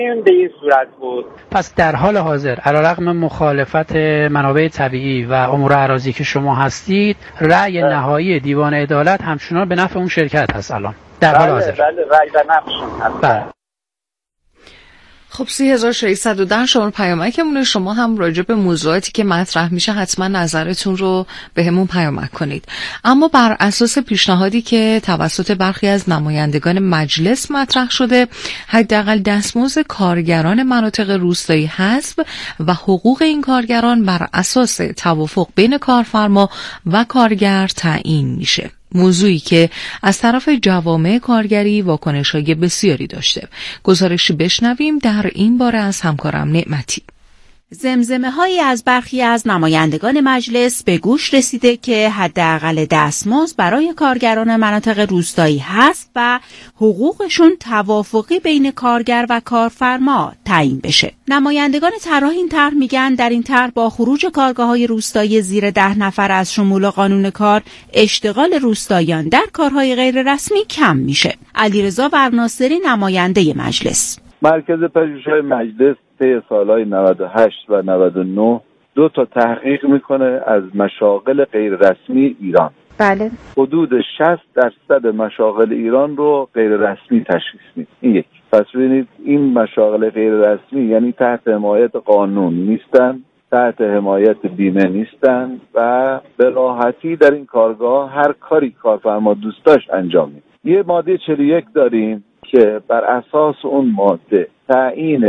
این به این صورت بود. پس در حال حاضر علیرغم مخالفت منابع طبیعی و امور اراضی که شما هستید، رأی نهایی دیوان عدالت همچنان به نفع اون شرکت هست الان در حال حاضر؟ بله رأی به نفعشون هست. بله. خب 3610 شماره پیامکمونه. شما هم راجع به موضوعاتی که مطرح میشه حتما نظرتون رو به همون پیامک کنید. اما بر اساس پیشنهادی که توسط برخی از نمایندگان مجلس مطرح شده، حداقل دستمزد کارگران مناطق روستایی حذف و حقوق این کارگران بر اساس توافق بین کارفرما و کارگر تعیین میشه. موضوعی که از طرف جوامع کارگری واکنش‌های بسیاری داشته. گزارشی بشنویم در این باره از همکارم نعمتی. زمزمه‌هایی از برخی از نمایندگان مجلس به گوش رسیده که حداقل دستمزد برای کارگران مناطق روستایی هست و حقوقشون توافقی بین کارگر و کارفرما تعیین بشه. نمایندگان طرح این طرح میگن در این طرح با خروج کارگاه‌های روستایی زیر 10 نفر از شمول قانون کار، اشتغال روستاییان در کارهای غیر رسمی کم میشه. علیرضا ورناصری نماینده مجلس: مرکز پژوهش‌های مجلس طی سالهای 98 و 99 2 تا تحقیق میکنه از مشاغل غیر رسمی ایران. بله. حدود 60% مشاغل ایران رو غیر رسمی تشخیص میده. این یک. پس ببینید این مشاغل غیر رسمی یعنی تحت حمایت قانون نیستن، تحت حمایت بیمه نیستن و به راحتی در این کارگاه هر کاری کارفرما دوست داشت انجام میده. یه ماده 41 داریم که بر اساس اون ماده تعیین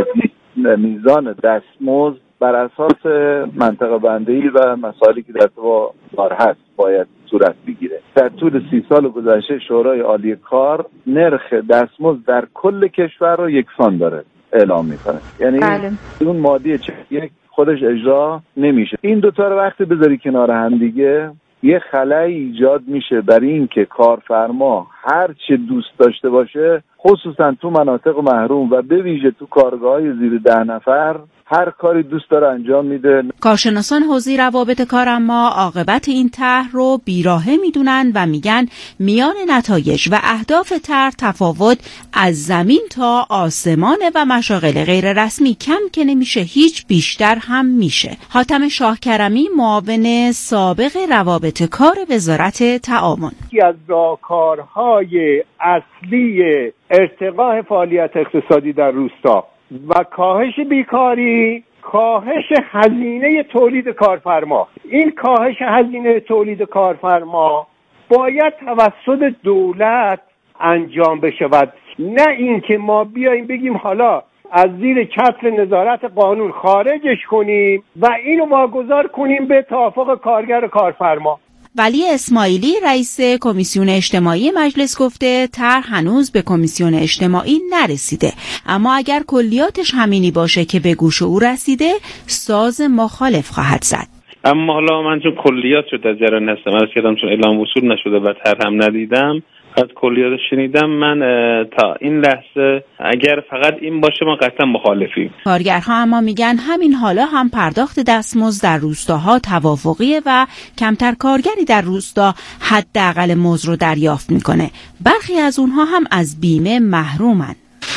میزان دستمزد بر اساس منطقه بندی و مسائلی که در تو کار هست باید صورت بگیره. در طول 30 سال گذشته شورای عالی کار نرخ دستمزد در کل کشور رو یکسان داره اعلام میکنه. یعنی اون ماده 41 خودش اجرا نمیشه. این دوتا رو وقتی بذاری کنار هم دیگه یه خلایی ایجاد میشه برای این که کارفرما هر چه دوست داشته باشه، خصوصا تو مناطق محروم و به ویژه تو کارگاه‌های زیر 10 نفر هر کاری دوست داره انجام میده. کارشناسان حوزه روابط کار اما عاقبت این طرح رو بیراهه میدونن و میگن میان نتایج و اهداف طرح تفاوت از زمین تا آسمانه و مشاغل غیر رسمی کم که نمیشه، هیچ بیشتر هم میشه. حاتم شاهکرمی معاون سابق روابط کار وزارت تعاون: یکی از راهکارهای اصلی ارتقاء فعالیت اقتصادی در روستا و کاهش بیکاری، کاهش هزینه تولید کارفرما. این کاهش هزینه تولید کارفرما باید توسط دولت انجام بشود، نه اینکه ما بیاییم بگیم حالا از زیر چتر نظارت قانون خارجش کنیم و اینو واگذار کنیم به توافق کارگر و کارفرما. ولی اسماعیلی رئیس کمیسیون اجتماعی مجلس گفته طرح هنوز به کمیسیون اجتماعی نرسیده، اما اگر کلیاتش همینی باشه که به گوش او رسیده، ساز مخالف خواهد زد. اما حالا من چون کلیات شد در جریان هستم، از کردم چون اعلام وصول نشده و طرح هم ندیدم، از کلیات شنیدم، من تا این لحظه اگر فقط این باشه ما قطعا مخالفیم. کارگرها اما میگن همین حالا هم پرداخت دستمزد در روستاها توافقیه و کمتر کارگری در روستا حداقل مزد رو دریافت میکنه. برخی از اونها هم از بیمه محرومن.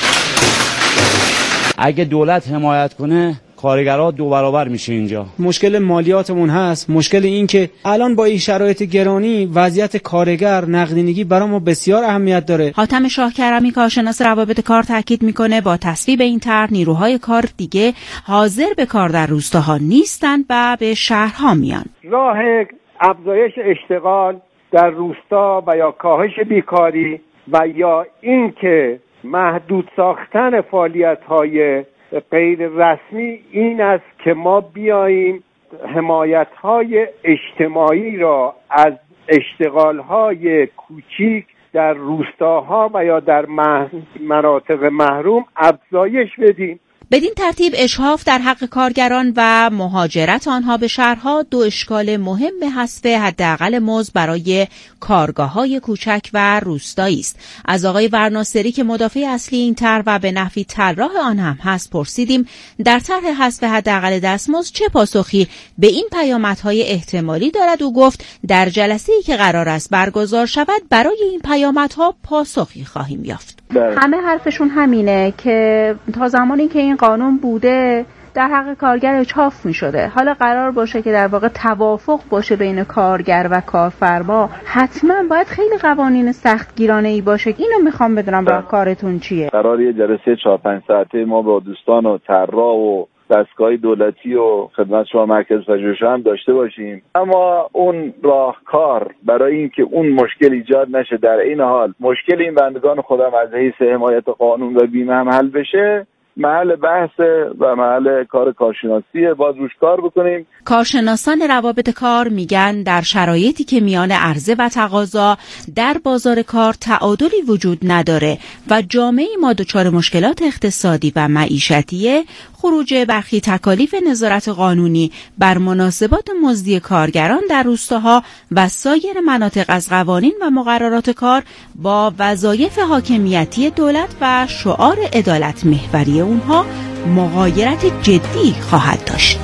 اگه دولت حمایت کنه کارگرها 2 برابر میشه. اینجا مشکل مالیاتمون هست، مشکل این که الان با این شرایط گرانی وضعیت کارگر نقدینگی برای ما بسیار اهمیت داره. حاتم شاهکرمی کارشناس روابط کار تاکید میکنه با تصویب این طرح نیروهای کار دیگه حاضر به کار در روستاها نیستن و به شهرها میان. راه افزایش اشتغال در روستا و یا کاهش بیکاری و یا اینکه محدود ساختن فعالیت‌های غیر رسمی این است که ما بیاییم حمایت‌های اجتماعی را از اشتغال‌های کوچیک در روستاها و یا در مناطق محروم افزایش بدیم. بدین ترتیب اشحاف در حق کارگران و مهاجرت آنها به شهرها دو اشکال مهم حذف حداقل مزد برای کارگاه‌های کوچک و روستایی است. از آقای ورناصری که مدافع اصلی این طرح و به نحوی طراح آن هم هست پرسیدیم در طرح حذف حداقل دستمزد چه پاسخی به این پیامدهای احتمالی دارد. او گفت در جلسه‌ای که قرار است برگزار شود برای این پیامدها پاسخی خواهیم یافت. همه حرفشون همینه که تا زمانی که این قانون بوده در حق کارگر اجحاف می شده. حالا قرار باشه که در واقع توافق باشه بین کارگر و کارفرما، حتما باید خیلی قوانین سختگیرانه ای باشه. اینو میخوام بدونم راه کارتون چیه. قرار یه جلسه 4-5 ساعته ما با دوستان و طراح و دستگاه دولتی و خدمت شما مرکز پژوهش‌ها هم داشته باشیم، اما اون راهکار برای اینکه اون مشکل ایجاد نشه، در این حال مشکل این بندگان خودم از حیث حمایت قانون و بیمه هم حل بشه، محل بحث و محل کار کارشناسیه، باید روش کار بکنیم. کارشناسان روابط کار میگن در شرایطی که میان عرضه و تقاضا در بازار کار تعادلی وجود نداره و جامعه ما دچار مشکلات اقتصادی و معیشتیه، خروج برخی تکالیف نظارت قانونی بر مناسبات مزدی کارگران در روستاها و سایر مناطق از قوانین و مقررات کار با وظایف حاکمیتی دولت و شعار عدالت محوری اونها مغایرت جدی خواهد داشت.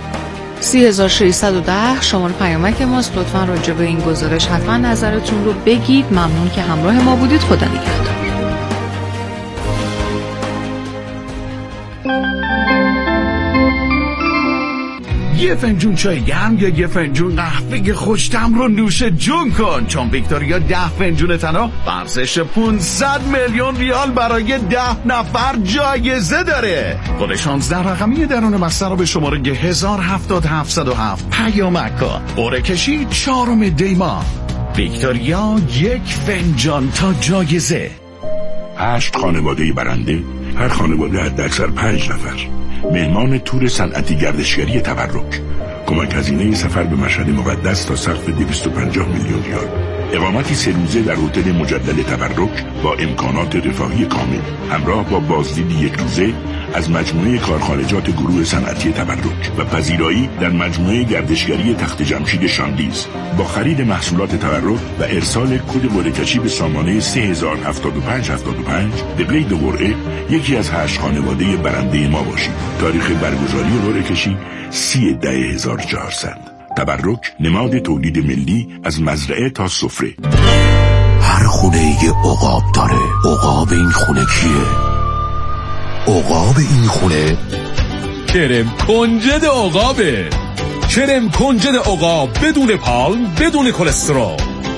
3610 شماره پیامک ماست. لطفاً راجع به این گزارش حتما نظرتون رو بگید. ممنون که همراه ما بودید. خدا نگهدار. یه فنجون چای گرم یا یه فنجون قهوه خوش‌طعم رو نوش جون کن، چون ویکتوریا 10 فنجون تنها ورزش 500 میلیون ریال برای 10 نفر جایزه داره. کد 16 رقمی درون بسته رو به شماره 107707 پیامک کن. قرعه کشی 4 دی ماه. ویکتوریا 1 فنجان تا جایزه. 8 خانواده برنده، هر خانواده حداکثر 5 نفر. مهمان تور صنعتی گردشگری تبرک. کمک هزینه سفر به مشهد مقدس تا سقف 250 میلیون ریال. اقامتی 3 روزه در هتل مجدد تبرک با امکانات رفاهی کامل، همراه با بازدید 1 روزه از مجموعه کارخانجات گروه صنعتی تبرک و پذیرایی در مجموعه گردشگری تخت جمشید شاندیز. با خرید محصولات تبرک و ارسال کد قرعه‌کشی به سامانه 307575 قبله 2 قرعه یکی از 8 خانواده برنده ما باشید. تاریخ برگزاری قرعه‌کشی 30/10/1400. تبرک نماد تولید ملی از مزرعه تا سفره. هر خونه یه عقاب داره. عقاب این خونه کیه؟ عقاب این خونه کرم کنجد عقابه. کرم کنجد عقاب بدون پالم، بدون کلسترول.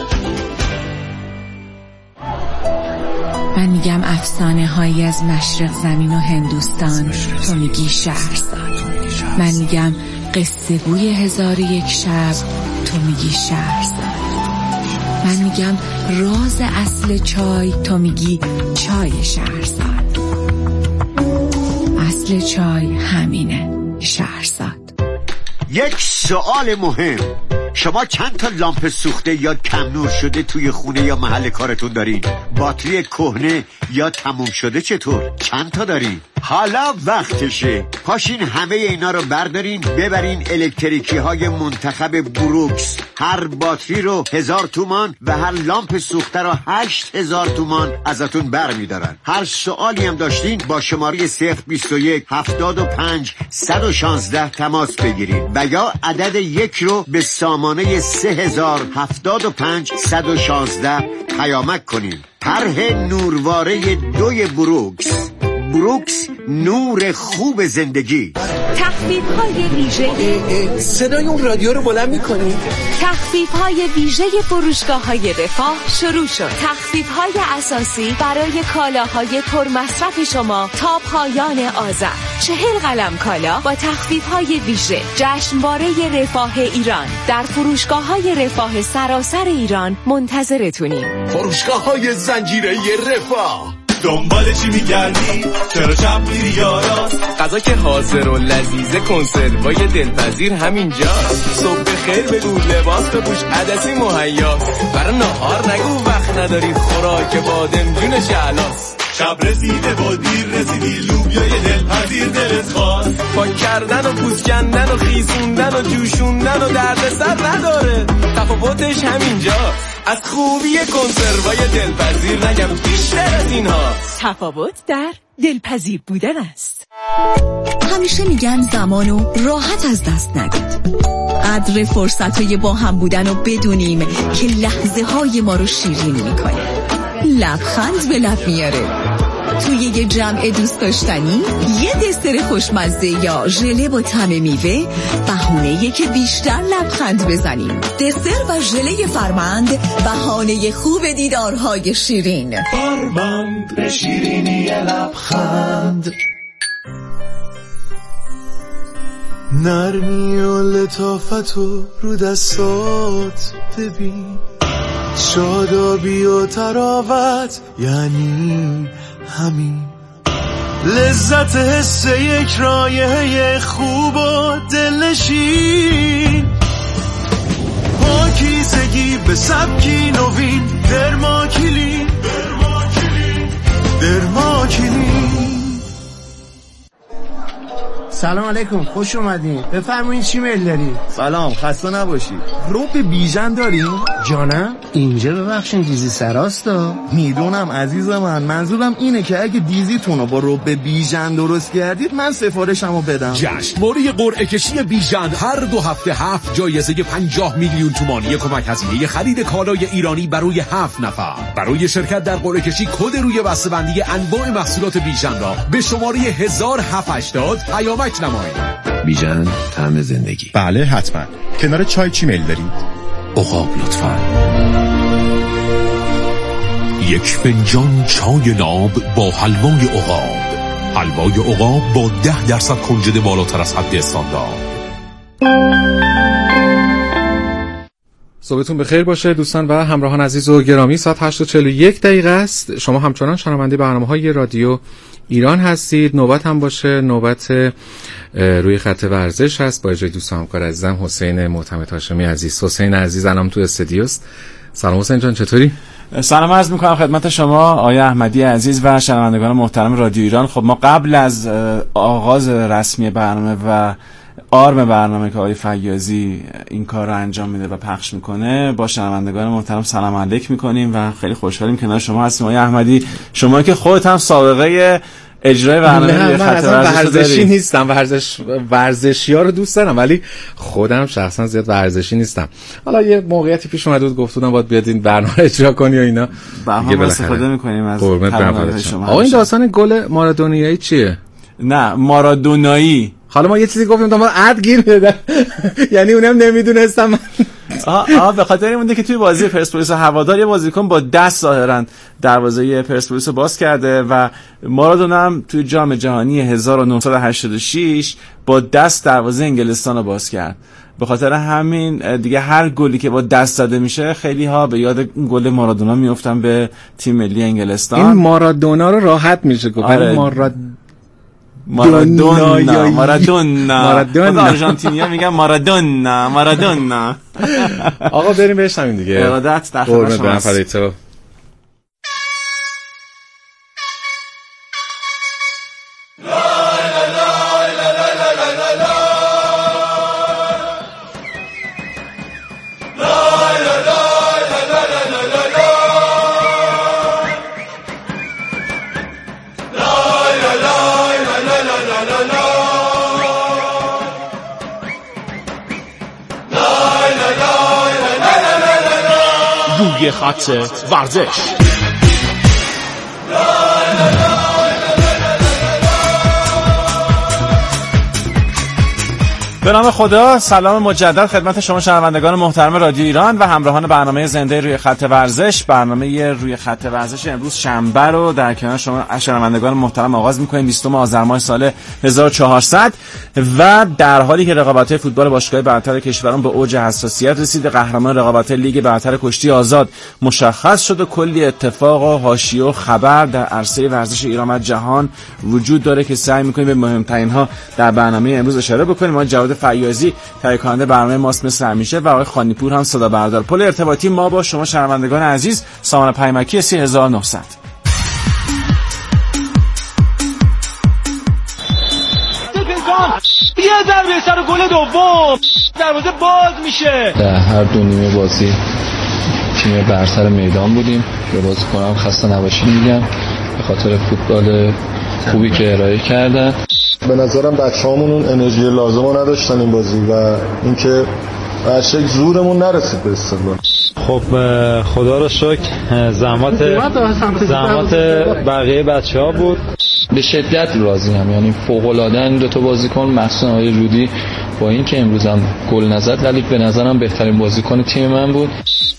من میگم افسانه هایی از مشرق زمین و هندوستان، تو میگی شهرزاد. من میگم قصه گوی 1001 شب، تو میگی شهرزاد. من میگم راز اصل چای، تو میگی چای شهرزاد. اصل چای همینه، شهرزاد. یک سوال مهم، شما چند تا لامپ سوخته یا کم نور شده توی خونه یا محل کارتون دارین؟ باتری کهنه یا تموم شده چطور؟ چند تا دارین؟ حالا وقتشه، پاشین همه اینا رو بردارین ببرین الکتریکی های منتخب بروکس. هر باتری رو 1000 تومان و هر لامپ سوخته رو 8000 تومان ازتون برمیدارن. هر سوالی هم داشتین با شماره 021 75 116 تماس بگیرین و یا عدد 1 رو به سامانه 3075 116 پیامک کنین. طرح نورواره 2 بروکس. بروکس، نور خوب زندگی. تخفیف‌های ویژه. صدای اون رادیو رو بلند می‌کنی؟ تخفیف‌های ویژه فروشگاه‌های رفاه شروع شد. تخفیف‌های اساسی برای کالاهای پرمصرف شما تا پایان آذر. 40 قلم کالا با تخفیف‌های ویژه. جشنواره رفاه ایران در فروشگاه‌های رفاه سراسر ایران منتظرتونیم. فروشگاه‌های زنجیره رفاه. دنبال چی میگردی؟ چرا شب میری یاران؟ غذا که حاضر و لذیذه، کنسروای دلپذیر همینجاست. صبح بخیر بگو، لباس بپوش، عدسی مهیاست. برای نهار نگو وقت نداری، خوراک بادمجون شعلاست. شب رسیده و دیر رسیدی، لوبیای دلپذیر دلپذیر دلت خواست. پاک کردن و پوست کندن و خیسوندن و جوشوندن و دردسر نداره، تفاوتش همینجاست. از خوبی کنسروای دلپذیر نگم بیشتر از اینها. تفاوت در دلپذیر بودن است. همیشه میگن زمانو راحت از دست ندید. قدر فرصتای با هم بودن و بدونیم که لحظه های ما رو شیرین میکنه، لبخند به لب میاره. توی یه جمع دوست داشتنی یه دسر خوشمزه یا ژله با طعم میوه بهونه‌ایه که بیشتر لبخند بزنیم. دسر و ژله فرمند بهانه خوب دیدارهای شیرین. فرمند به شیرینی لبخند. نرمی و لطافت رو دستات ببین، شادابی و تراوت یعنی همین. لذت حس یک رایحه خوب و دلنشین، پاکیزگی به سبکی نوین. درماکلین سلام علیکم، خوش اومدین. بفرمایید چی میل دارید؟ سلام، خسته نباشید. رب بیژن داریم؟ جانم اینجا ببخشین دیزی سراستا. میدونم عزیز من، منظورم اینه که اگه دیزیتونو با رب بیژن درست کردید من سفارشمو بدم. جشنواره قرعه کشی بیژن هر 2 هفته 7 جایزه 50 میلیون تومانی کمک هزینه خرید کالای ایرانی برای 7 نفر. برای شرکت در قرعه کشی کد روی بسته‌بندی انواع محصولات بیژن را به شماره 1780 پیامک نمایید. بیژن طعم زندگی. بله حتما. کنار چای چی میل دارید؟ عقاب لطفاً. 1 فنجان چای ناب با حلوای عقاب. حلوای عقاب با 10% کنجد بالاتر از حد استاندارد. صبحتون بخیر باشه دوستان و همراهان عزیز و گرامی. ساعت 8:41 است. شما همچنان شنونده برنامه‌های رادیو ایران هستید. نوبت هم باشه، نوبت روی خط ورزش هست با اجرای دوست همکار عزیزم حسین معتمد هاشمی عزیز. حسین عزیز الان تو استودیوست. سلام حسین جان، چطوری؟ سلام عرض میکنم خدمت شما آقای احمدی عزیز و شنوندگان محترم رادیو ایران. خب ما قبل از آغاز رسمی برنامه و آرم برنامه که آقای فیاضی این کار رو انجام میده و پخش میکنه با شنوندگان محترم سلام علیک میکنیم و خیلی خوشحالیم کنار شما هستیم. آقای احمدی، شما که خودت هم سابقه اجرای برنامه خط ورزشی نیستم، ورزشی‌ها رو دوست دارم ولی خودم شخصا زیاد ورزشی نیستم. حالا یه موقعیتی پیش اومد بود گفتم باید بیاد این برنامه اجرا کنی و اینا. دیگه استفاده می‌کنیم از برنامه شما. آقا این داستان گل مارادونایی چیه؟ نه مارادونایی. حالا ما یه چیزی گفتیم تا ما عد گیر بده. یعنی اونم نمیدونستم. به خاطر این مونده که توی بازی پرسپولیس هوادار یه بازیکن با دست ظاهرا دروازه پرسپولیس رو باز کرده و مارادونا هم توی جام جهانی 1986 با دست دروازه انگلستان رو باز کرد. به خاطر همین دیگه هر گلی که با دست زده میشه خیلی ها به یاد گل مارادونا میافتن به تیم ملی انگلستان. این مارادونا رو راحت میشه گفت. مارادونا خود آرژانتینیا میگن مارادونا. آقا بریم بشنویم دیگه. ارادت در خدمت شما. روی خط ورزش. به نام خدا، سلام مجدد خدمت شما شنوندگان محترم رادیو ایران و همراهان برنامه زنده روی خط ورزش. برنامه روی خط ورزش امروز شنبه رو در کنار شما شنوندگان محترم آغاز می‌کنیم 20 آذر ماه سال 1400 و در حالی که رقابت‌های فوتبال باشگاه‌های برتر کشوران به اوج حساسیت رسید، قهرمان رقابت لیگ برتر کشتی آزاد مشخص شد و کلی اتفاق و حاشیه و خبر در عرصه ورزش ایران و جهان وجود داره که سعی می‌کنیم به مهم‌ترین‌ها در برنامه امروز اشاره بکنیم. ما جواد فیاضی تهیه کننده برنامه ماست مثل همیشه و آقای خانیپور هم صدا بردار. پل ارتباطی ما با شما شنوندگان عزیز سامان پیمکی 3900. جان یه ضربه سر گل دوم دروازه باز میشه. در هر دو نیمه بازی تیم برتر میدان بودیم. به بازیکنان خسته نباشید میگم به خاطر فوتبال خوبی که ارائه کردن. به نظرم بچه‌هامون اون انرژی لازمو نداشتن این بازی و اینکه هر شکل زورمون نرسید به استقلال. خب خدا رو شکر زحمت بقیه بچه‌ها بود. به شدت راضیم، یعنی فوق‌العاده دو تا بازیکن مخصوصا آقای رودی با اینکه امروز هم گل نزد ولی به نظرم بهترین بازیکن تیم من بود.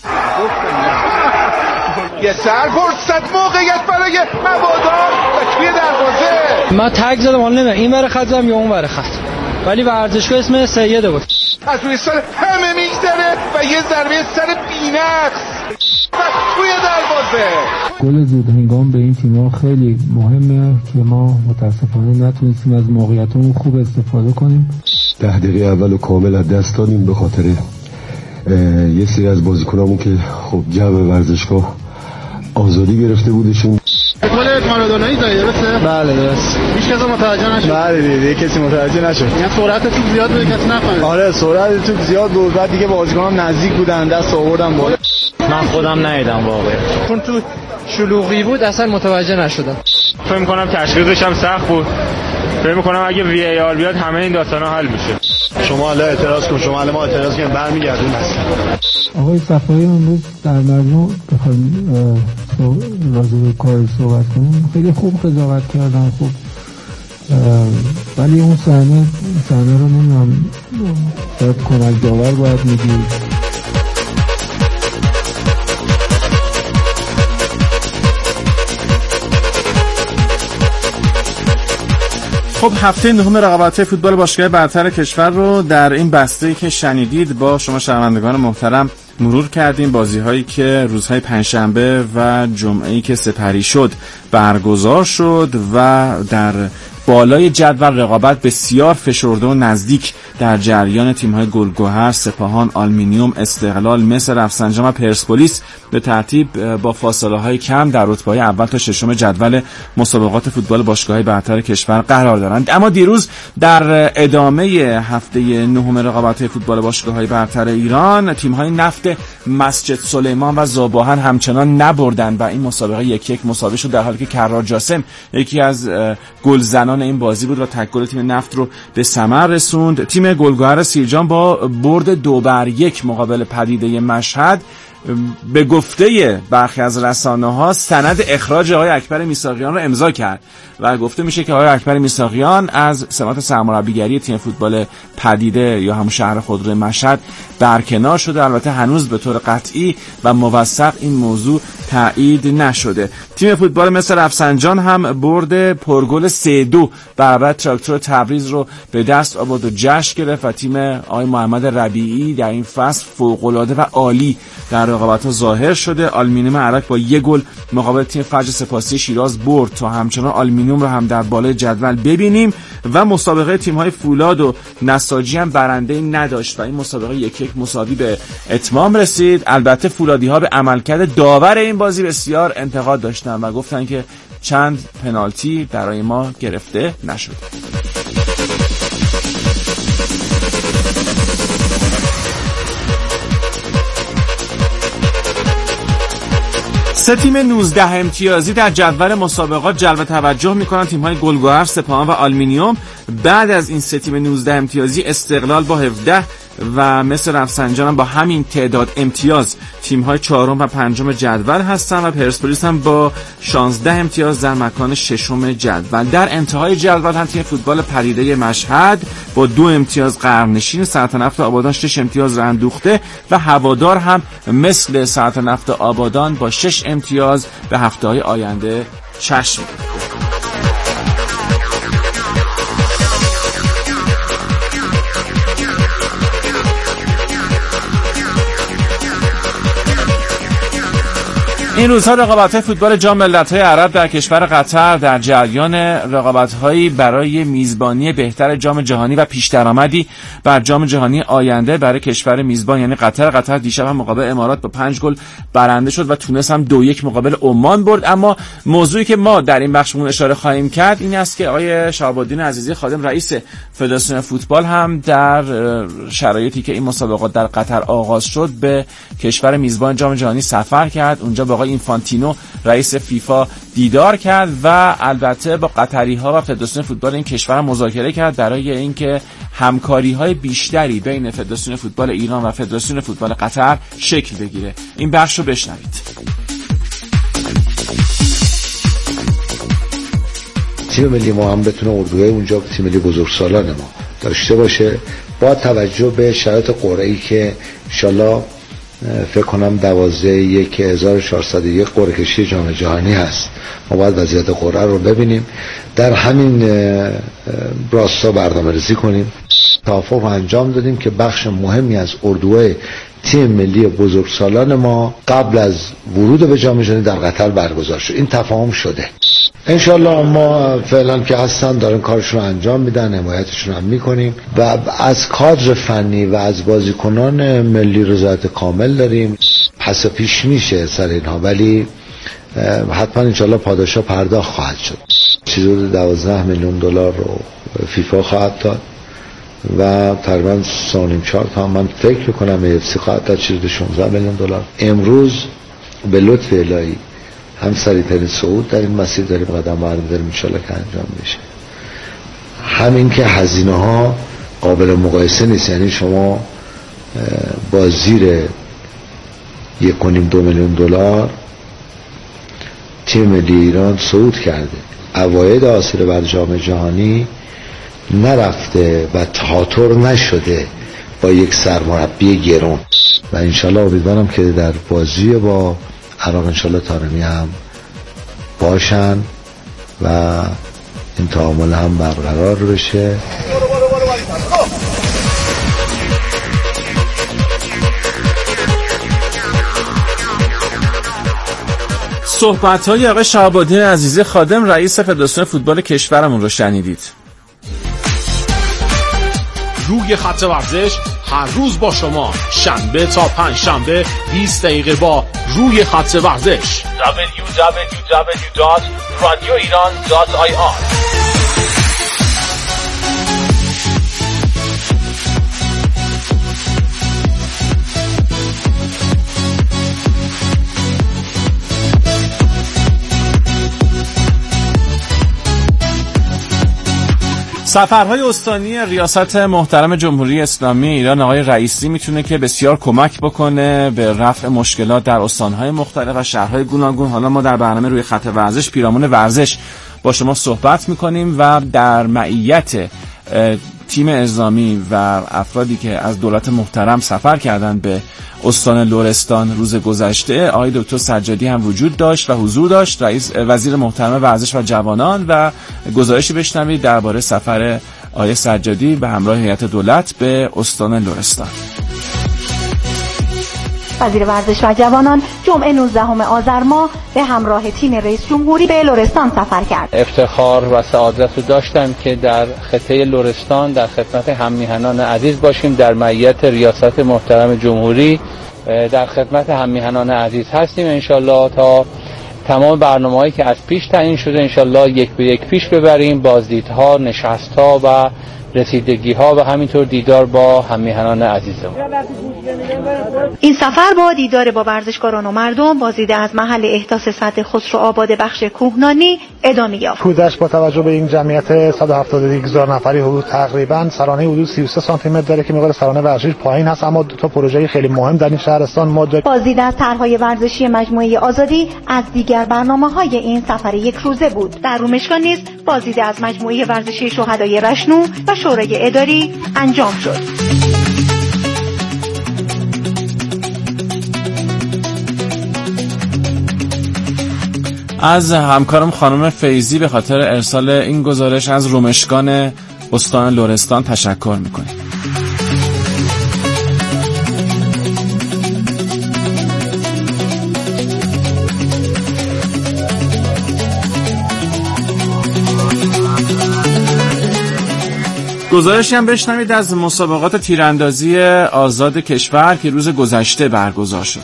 یه سرفرصت موقعیت برای مبادا و توی دروازه. من تگ زدم حالا نمیدونم این ور خط زدم یا اون ور خط، ولی ورزشگاه اسم سیده بود. از روی سر همه میگذره و یه ضربه سر بی‌نقص و توی دروازه. گل زود هنگام به این تیم‌ها خیلی مهمه که ما متاسفانه نتونستیم از موقعیتمون خوب استفاده کنیم. 10 دقیقه اولو کامل از دست دادیم به خاطر یه سری از بازیکنامون که خب جو ورزشگاه آزادی گرفته بودشون. گل مارادونایی زدی درسته؟ بله درست. هیچ کس متوجه نشد. بله دیگه کسی متوجه نشد. یعنی سرعت توپ زیاد بود کسی نفهمید. آره سرعت توپ زیاد بود بعد دیگه بازیکنام نزدیک بودن دست آوردم بالا. من خودم ندیدم واقعا. چون تو شلوغی بود اصلا متوجه نشدم. فکر می‌کنم تشخیصش هم سخت بود. فکر می‌کنم اگه وی آر بیاد همه این داستانا حل میشه. شما حالا اعتراض کن، شما حالا ما اعتراض کنیم برمیگردیم اصلا. آقای صفایی امروز در مجموع بخوایم راجع به کار صحبت کنیم خیلی خوب قضاوت کردن خوب، ولی اون صحنه رو نمیدونم شاید کمک داور باید میگید. خب هفته نهم رقابت‌های فوتبال باشگاه برتر کشور رو در این بسته‌ای که شنیدید با شما شنوندگان محترم مرور کردیم. بازی‌هایی که روزهای پنجشنبه و جمعه‌ای که سپری شد برگزار شد و در بالای جدول رقابت بسیار فشرده و نزدیک در جریان تیم‌های گلگهر، سپاهان، آلومینیوم، استقلال، مس رفسنجان و پرسپولیس به ترتیب با فاصله‌های کم در رتبه‌های اول تا ششم جدول مسابقات فوتبال باشگاه‌های برتر کشور قرار دارند. اما دیروز در ادامه هفته نهم رقابت‌های فوتبال باشگاه‌های برتر ایران تیم‌های نفت مسجد سلیمان و زاباهن همچنان نبردند و این مسابقه 1-1 مساوی شد، در حالی که کرار جاسم یکی از گلزنان این بازی بود و تک گل تیم نفت رو به ثمر رسوند. تیم گلگهر سیرجان با برد 2-1 مقابل پدیده مشهد به گفته برخی از رسانه‌ها سند اخراج آقای اکبر میثاقیان رو امضا کرد و گفته میشه که آقای اکبر میثاقیان از سمت سرمربیگری تیم فوتبال پدیده یا همون شهر خودرو مشهد برکنار شده. البته هنوز به طور قطعی و موثق این موضوع تایید نشده. تیم فوتبال مس رفسنجان هم برد پرگل 3-2 برابر تراکتور تبریز رو به دست آورد و جشن گرفت و تیم آقای محمد ربیعی در این فصل فوق‌العاده و عالی در رقابت‌ها ظاهر شده. آلومینیوم عراق با 1 گل مقابل تیم فجر سپاسی شیراز برد تا همچنان آلومینیوم رو هم در بالای جدول ببینیم و مسابقه تیم‌های فولاد و نساجی هم برنده نداشت و این مسابقه 1-1 مساوی به اتمام رسید. البته فولادی‌ها به عملکرد داور این بازی بسیار انتقاد داشتن و گفتن که چند پنالتی برای ما گرفته نشد. سه تیم 19 امتیازی در جدول مسابقات جلب توجه میکنن. تیم‌های گلگهر، سپاهان و آلومینیوم. بعد از این سه تیم 19 امتیازی استقلال با 17 و مس رفسنجان هم با همین تعداد امتیاز تیم‌های چهارم و پنجم جدول هستن و پرسپولیس هم با 16 امتیاز در مکان ششم جدول. در انتهای جدول هم تیم فوتبال پدیده مشهد با 2 امتیاز قرنشین، سلطنت آبادان 6 امتیاز اندوخته و هوادار هم مثل سلطنت آبادان با 6 امتیاز به هفته‌های آینده چشم این روزها رقابت‌های فوتبال جام ملت‌های عرب در کشور قطر در جریان رقابت‌هایی برای میزبانی بهتر جام جهانی و پیش‌درآمدی بر جام جهانی آینده برای کشور میزبان یعنی قطر دیشب هم مقابل امارات با 5 گل برنده شد و تونس هم 2-1 مقابل عمان برد. اما موضوعی که ما در این بخشمون اشاره خواهیم کرد این است که آقای شهاب الدین عزیزی خادم رئیس فدراسیون فوتبال هم در شرایطی که این مسابقات در قطر آغاز شد به کشور میزبان جام جهانی سفر کرد. اونجا با آقای اینفانتینو رئیس فیفا دیدار کرد و البته با قطری‌ها و فدراسیون فوتبال این کشور مذاکره کرد برای اینکه همکاری‌های بیشتری بین فدراسیون فوتبال ایران و فدراسیون فوتبال قطر شکل بگیره. این بخش رو بشنوید. تیم ملی ما هم بتونه اردوهای اونجا تیم ملی بزرگسالان ما داشته باشه با توجه به شرایط قرعه‌ای که انشالله فکر کنم 12/1401 قرعه کشی جام جهانی هست. ما باید وضعیت قرعه رو ببینیم، در همین راستا برنامه‌ریزی کنیم. توافق رو انجام دادیم که بخش مهمی از اردوهای تیم ملی بزرگسالان ما قبل از ورود به جام جهانی در قطر برگزار شد. این تفاهم شده. انشالله ما فعلا که هستن دارن کارشون رو انجام میدن، حمایتشون هم میکنیم و از کادر فنی و از بازیکنان ملی رضایت کامل داریم. پس پیش میشه سر اینها، ولی حتما انشالله پاداشا پرداخت خواهد شد. چیزی حدود 12 میلیون دلار رو فیفا خواهد داد و تقریبا 3.5-4 تا من فکر میکنم UFC خواهد داد چیزی 16 میلیون دلار. امروز به لطف الهی هم سریع‌ترین صعود در این مسیر داریم قدم برمی‌داریم انشالله که انجام بشه. همین که هزینه ها قابل مقایسه نیست، یعنی شما با زیر 1.5-2 میلیون دلار تیم ملی ایران صعود کرده، عواید حاصل بر جام جهانی نرفته و تهاتر نشده با یک سرمربی گرون و انشالله امیدوارم که در بازی با عراق انشالله طارمی هم باشن و این تعامل هم برقرار بشه. صحبت‌های آقای شهاب الدین عزیزی خادم رئیس فدراسیون فوتبال کشورمون رو شنیدید. روی خط ورزش هر روز با شما شنبه تا پنجشنبه 20 دقیقه با روی خط ورزش www.radioiran.ir. سفرهای استانی ریاست محترم جمهوری اسلامی ایران آقای رئیسی میتونه که بسیار کمک بکنه به رفع مشکلات در استانهای مختلف و شهرهای گوناگون. حالا ما در برنامه روی خط ورزش پیرامون ورزش با شما صحبت میکنیم و در معیت تیم اعزامی و افرادی که از دولت محترم سفر کردن به استان لرستان روز گذشته آقای دکتر سجادی هم وجود داشت و حضور داشت، رئیس وزیر محترم ورزش و جوانان، و گزارشی بشنوید درباره سفر آقای سجادی به همراه هیئت دولت به استان لرستان. وزیر ورزش و جوانان جمعه 19 آذر ماه به همراه تیم رئیس جمهوری به لرستان سفر کرد. افتخار و سعادت رو داشتم که در خطه لرستان در خدمت هم‌میهنان عزیز باشیم. در معیت ریاست محترم جمهوری در خدمت هم‌میهنان عزیز هستیم انشالله تا تمام برنامه‌هایی که از پیش تعیین شده انشالله یک به یک پیش ببریم. بازدیدها، نشست‌ها و رسیدگی‌ها و همینطور دیدار با هم‌میهنان عزیزمون. این سفر با دیدار با ورزشکاران و مردم بازدید از محل احداث سد خسروآباد بخش کوهنانی ادامه یافت. کودش با توجه به این جمعیت 172,000 نفری حدود تقریبا سرانه حدود 33 سانتی متر داره که مقدار سرانه ورزشی پایین هست، اما دو تا پروژه خیلی مهم در این شهرستان ما داریم. بازدید از طرح‌های ورزشی مجموعه آزادی از دیگر برنامه‌های این سفر یک روزه بود. در رومشگان نیز بازدید از مجموعه ورزشی شهدای رشنو و شورای اداری انجام شد. از همکارم خانم فیضی به خاطر ارسال این گزارش از رومشگان استان لرستان تشکر میکنیم. گزارشی هم بشنوید از مسابقات تیراندازی آزاد کشور که روز گذشته برگزار شد.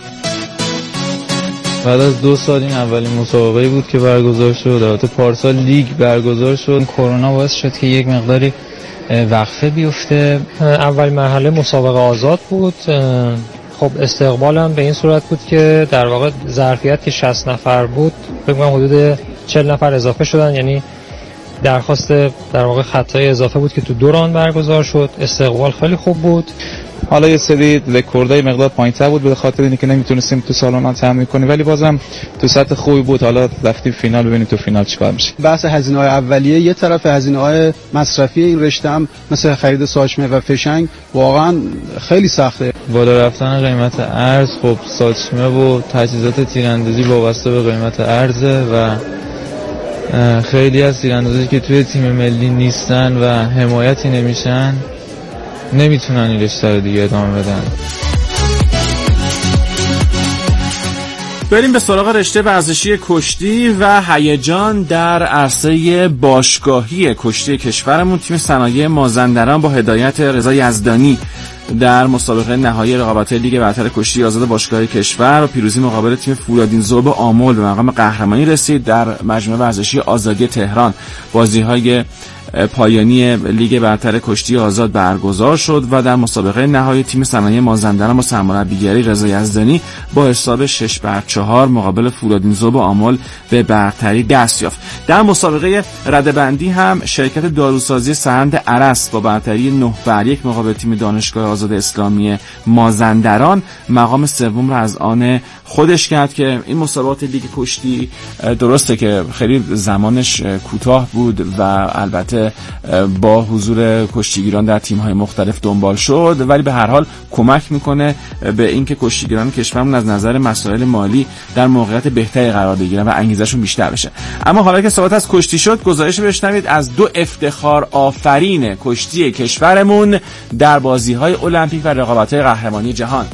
بعد از 2 سال این اولین مسابقه بود که برگزار شد. البته پارسال لیگ برگزار شد. کرونا باعث شد که یک مقداری وقفه بیفته. اول مرحله مسابقه آزاد بود. خب استقبالم به این صورت بود که در واقع ظرفیت که 60 نفر بود فکر کنم حدود 40 نفر اضافه شدن، یعنی درخواست در واقع خطای اضافه بود که تو 2 راند برگزار شد. استقبال خیلی خوب بود. حالا یه سری رکوردای مقدار پایین‌تر بود به خاطر اینکه نمیتونستیم تو سالن تمرین کنیم، ولی بازم تو سطح خوبی بود. حالا رفتیم فینال، ببینیم تو فینال چیکار میشه. بحث هزینه‌های اولیه یه طرف، هزینه‌های مصرفی این رشته هم مثل خرید ساچمه و فشنگ واقعا خیلی سخته. بالا رفتن قیمت ارز، خب ساچمه و تجهیزات تیراندازی وابسته به قیمت ارزه و خیلی از تیراندازی که توی تیم ملی نیستن و حمایتی نمیشن نمیتونن این رشته رو دیگه ادامه بدن. بریم به سراغ رشته ورزشی کشتی و هیجان در عرصه باشگاهی کشتی کشورمون. تیم صنایع مازندران با هدایت رضا یزدانی در مسابقه نهایی رقابت‌های لیگ برتر کشتی آزاد باشگاهی کشور و پیروزی مقابل تیم فولادین ذوب آمل به مقام قهرمانی رسید. در مجمع ورزشی آزادی تهران بازی‌های پایانی لیگ برتر کشتی آزاد برگزار شد و در مسابقه نهایی تیم صنایع مازندران با سرمربیگری رضا یزدانی با حساب 6-4 مقابل فولادین ذوب آمل به برتری دست یافت. در مسابقه رده‌بندی هم شرکت داروسازی سرهند ارس با برتری 9-1 مقابل تیم دانشگاه آزاد اسلامی مازندران مقام سوم را از آن خودش کرد. که این مسابقات لیگ کشتی درسته که خیلی زمانش کوتاه بود و البته با حضور کشتیگیران در تیم‌های مختلف دنبال شد، ولی به هر حال کمک میکنه به اینکه کشتیگیران کشورمون از نظر مسائل مالی در موقعیت بهتری قرار بگیرن و انگیزشون بیشتر بشه. اما حالا که صحبت از کشتی شد، گزارش بشنوید از 2 افتخار آفرین کشتی کشورمون در بازی‌های المپیک و رقابت‌های قهرمانی جهان.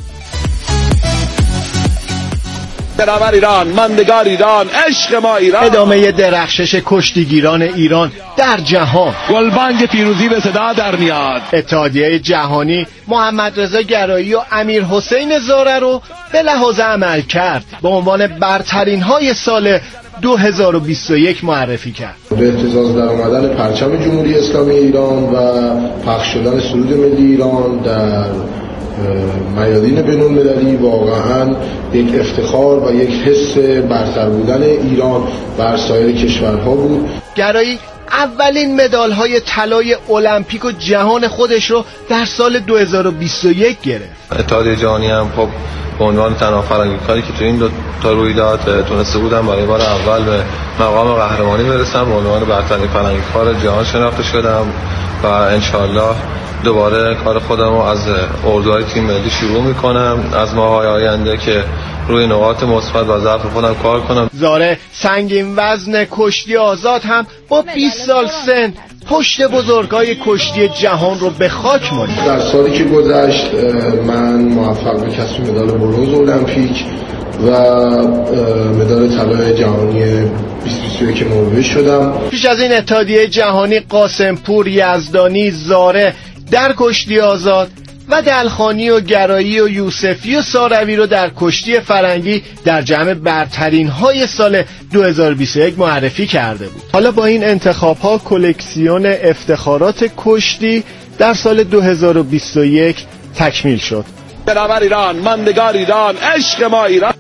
برابر ایران، ماندگار ایران، عشق ما ایران. ادامه درخشش کشتیگیران ایران در جهان. گلبانگ پیروزی به صدا در میاد. اتحادیه جهانی محمد رضا گرایی و امیر حسین زاره رو به لحاظ عمل کرد به عنوان برترین های سال 2021 معرفی کرد. به اهتزاز در آمدن پرچم جمهوری اسلامی ایران و پخش شدن سرود ملی ایران در میادین بین‌المللی واقعا یک افتخار و یک حس برتر بودن ایران بر سایر کشورها بود. گرایی اولین مدال‌های طلای المپیک و جهان خودش رو در سال 2021 گرفت. اتحادیه جهانی هم خب به عنوان تنها فرنگی‌کاری که تو این 2 تا رویداد تونسته بودم برای بار اول به مقام قهرمانی برسم، به عنوان برترین فرنگی‌کار جهان شناخته شدم و انشالله دوباره کار خودم رو از اردوهای تیم ملی شروع میکنم از ماه‌های آینده که روی نقاط مثبت و ضعف خودم کار کنم. زاره سنگین وزن کشتی آزاد هم با 20 سال سن پشت بزرگای کشتی جهان رو به خاک مالید. در سالی که گذشت من موفق به کسب مدال برنز المپیک و مدال طلای جهانی 2021 نروژ شدم. پیش از این اتحادیه جهانی قاسمپور، یزدانی، زاره در کشتی آزاد و دلخانی و گرایی و یوسفی و ساروی رو در کشتی فرنگی در جمع برترین های سال 2021 معرفی کرده بود. حالا با این انتخاب ها کلکسیون افتخارات کشتی در سال 2021 تکمیل شد. برابر ایران، ماندگار ایران، عشق ما ایران.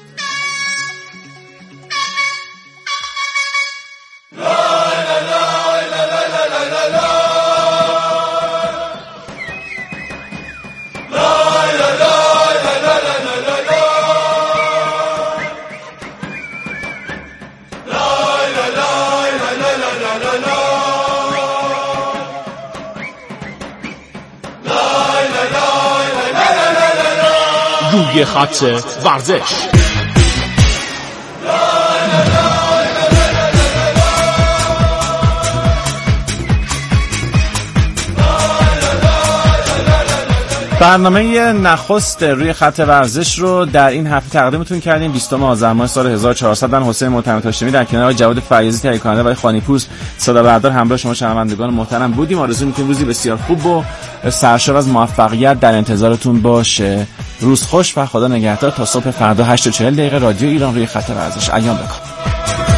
روی خط ورزش. برنامه نخست روی خط ورزش رو در این هفته تقدیمتون کردیم. 20 آذر ماه سال 1400 من حسین معتمد هاشمی در کنار جواد فیاضی تهیه کننده و خانیپور صدا بردار همراه شما شنوندگان محترم بودیم. آرزو می‌کنیم روزی بسیار خوب و سرشار از موفقیت در انتظارتون باشه. روز خوش و خدا نگهدار تا صبح فردا 8:40 رادیو ایران روی خط ورزش. ایام بکام.